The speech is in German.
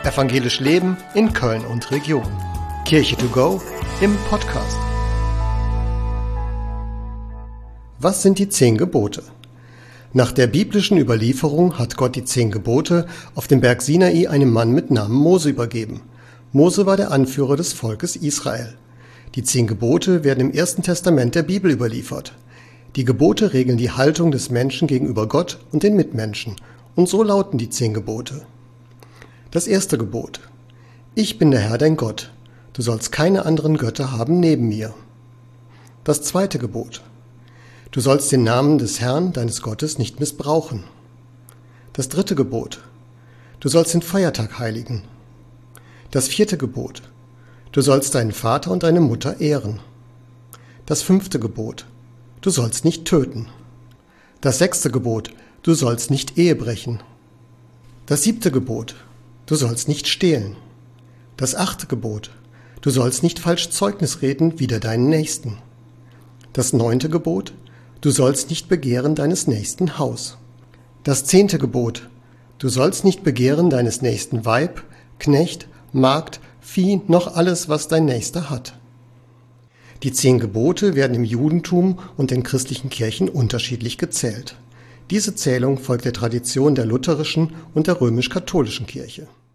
Evangelisch Leben in Köln und Region. Kirche to go im Podcast. Was sind die 10 Gebote? Nach der biblischen Überlieferung hat Gott die 10 Gebote auf dem Berg Sinai einem Mann mit Namen Mose übergeben. Mose war der Anführer des Volkes Israel. Die 10 Gebote werden im Ersten Testament der Bibel überliefert. Die Gebote regeln die Haltung des Menschen gegenüber Gott und den Mitmenschen. Und so lauten die 10 Gebote. Das erste Gebot. Ich bin der Herr, dein Gott. Du sollst keine anderen Götter haben neben mir. Das zweite Gebot. Du sollst den Namen des Herrn, deines Gottes, nicht missbrauchen. Das dritte Gebot. Du sollst den Feiertag heiligen. Das vierte Gebot. Du sollst deinen Vater und deine Mutter ehren. Das 5. Gebot. Du sollst nicht töten. Das 6. Gebot. Du sollst nicht Ehe brechen. Das 7. Gebot. Du sollst nicht stehlen. Das 8. Gebot. Du sollst nicht falsch Zeugnis reden wider deinen Nächsten. Das 9. Gebot. Du sollst nicht begehren deines nächsten Haus. Das 10. Gebot. Du sollst nicht begehren deines nächsten Weib, Knecht, Magd, Vieh, noch alles, was dein Nächster hat. Die 10 Gebote werden im Judentum und den christlichen Kirchen unterschiedlich gezählt. Diese Zählung folgt der Tradition der lutherischen und der römisch-katholischen Kirche.